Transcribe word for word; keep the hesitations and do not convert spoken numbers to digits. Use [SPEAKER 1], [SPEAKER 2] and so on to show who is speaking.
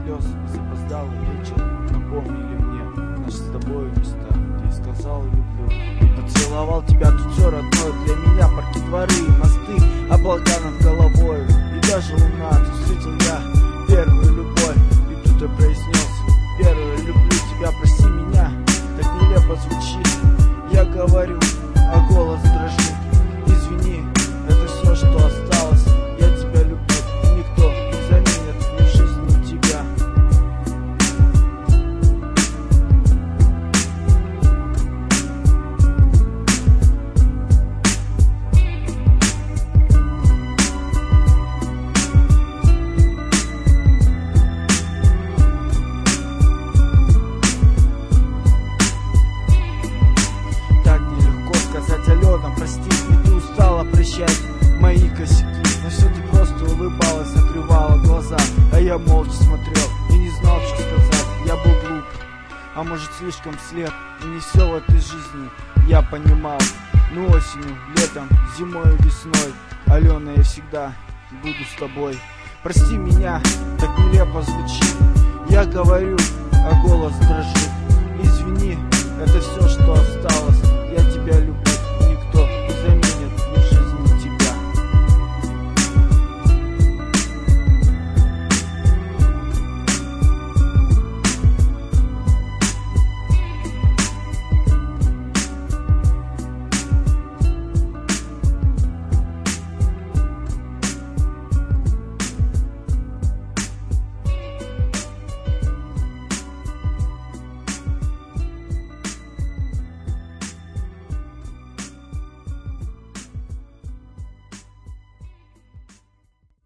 [SPEAKER 1] слез и запоздалый вечер напомнили мне наши с тобой места, где я сказал люблю и поцеловал тебя. Тут все родное для меня, парки, дворы и мосты, облака над головой и даже луна. Тут встретил я первую любовь, и тут я произнес: первую люблю тебя, прости меня. Так нелепо звучит, я говорю, а голос дрожит. Извини, это все, что осталось. Я тебя люблю, никто не заменит мне в жизни тебя. Так нелегко сказать: Алена, прости, и ты устала прощать мои косяки. Но все ты просто улыбалась, закрывала глаза, а я молча смотрел и не знал, что сказать. Я был глуп, а может слишком слеп, и не все в этой жизни я понимал. Ну осенью, летом, зимой и весной, Алена, я всегда буду с тобой. Прости меня, так нелепо звучит, я говорю, а голос дрожит. Извини, это все, что осталось.